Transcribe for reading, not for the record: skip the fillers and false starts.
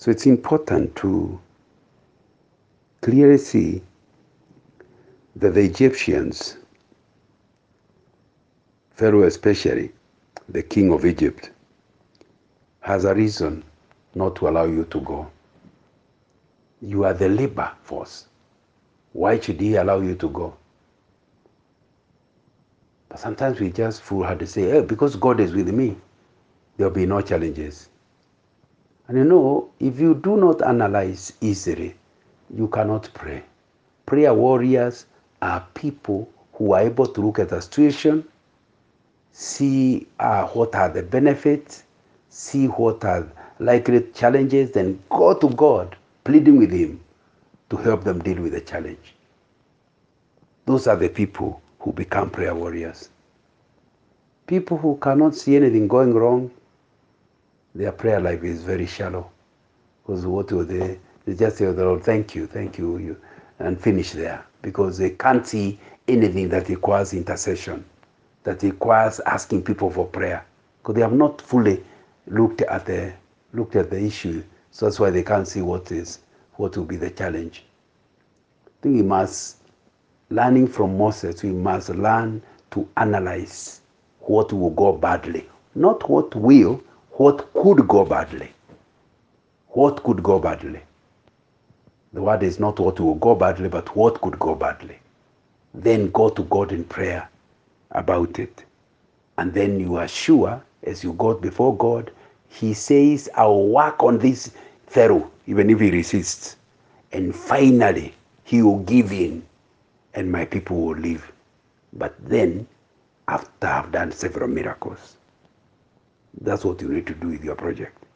So it's important to clearly see that the Egyptians, Pharaoh especially, the king of Egypt, has a reason not to allow you to go. You are the labor force. Why should he allow you to go? But sometimes we just foolhardy say, hey, because God is with me, there will be no challenges. And you know, if you do not analyze easily, you cannot pray. Prayer warriors are people who are able to look at a situation, see what are the benefits, see what are likely challenges, then go to God, pleading with Him to help them deal with the challenge. Those are the people who become prayer warriors. People who cannot see anything going wrong, their prayer life is very shallow. Because what do they just say, oh, thank you, and finish there. Because they can't see anything that requires intercession, that requires asking people for prayer. Because they have not fully looked at the issue. So that's why they can't see what will be the challenge. I think we must, learning from Moses, we must learn to analyze what will go badly. Not what will, what could go badly. What could go badly? The word is not what will go badly, but what could go badly. Then go to God in prayer about it. And then you are sure, as you go before God, He says, I'll work on this Pharaoh, even if he resists. And finally, he will give in, and my people will live. But then, after I've done several miracles, that's what you need to do with your project.